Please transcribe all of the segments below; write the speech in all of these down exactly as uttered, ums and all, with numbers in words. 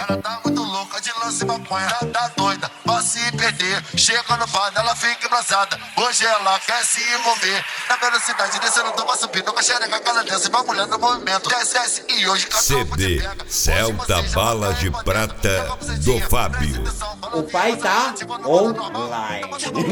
Ela tá muito louca de lance maconha, tá, tá doida pra se perder. Chega no bar, ela fica embrasada. Hoje ela quer se envolver. Na velocidade descendo, toma subindo com a xereca que ela desce. Uma mulher no movimento, desce, desce e hoje C D Celta Bala de Prata do Fábio. O pai tá online.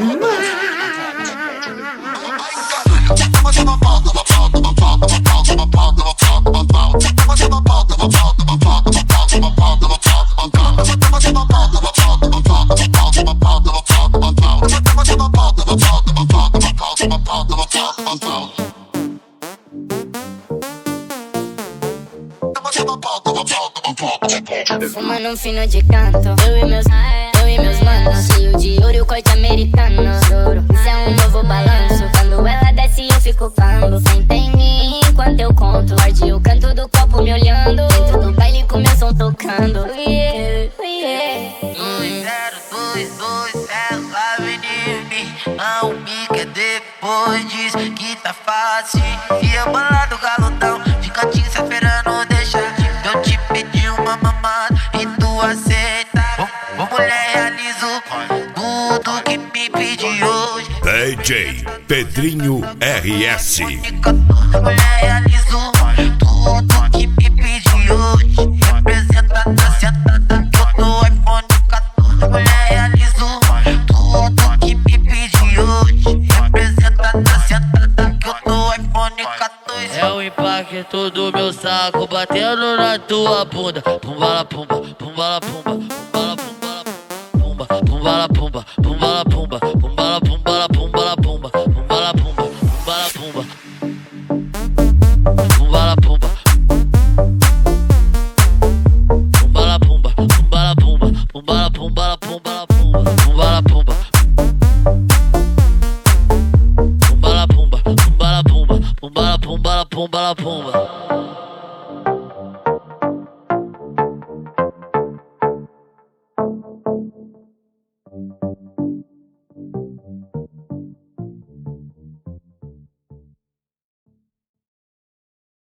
Fumando um fino de canto, eu e meus, eu e meus manos. Cheio de ouro e o corte americano. Isso é um novo balanço. Quando ela desce eu fico pambo. Senta em mim enquanto eu conto. Morde o canto do copo me olhando. Dentro do baile com meu som tocando. Yeah, yeah. dois zero dois dois, ela vem de mim. Não me quer depois diz que tá fácil. E eu bolado galudão, de cantinho se esperando deixar. Eu te pedi uma mamada e tu aceita. Ô mulher, realizo tudo que me pedi hoje. D J Pedrinho R S. Mulher, realizo tudo que me pedi hoje. Representa na sentada que eu tô iPhone quatorze. Mulher, realizo tudo que me pedi hoje. Representa na sentada que eu tô iPhone quatorze. É o impacto do meu saco batendo na tua bunda. Pumbala pumba, pumbala pumba, pumbala pumbala pumba, pumbala pumba, pumbala pumba, pumbala pumbala pumbala pumba, pumbala pumba, pumbala pumba, pumbala pumba, pumbala pumba, pumbala pumba, pumbala pumbala pumbala pumba, pumbala pumba, pumbala pumba, pumbala pumba, pumbala pumbala pumbala pumba.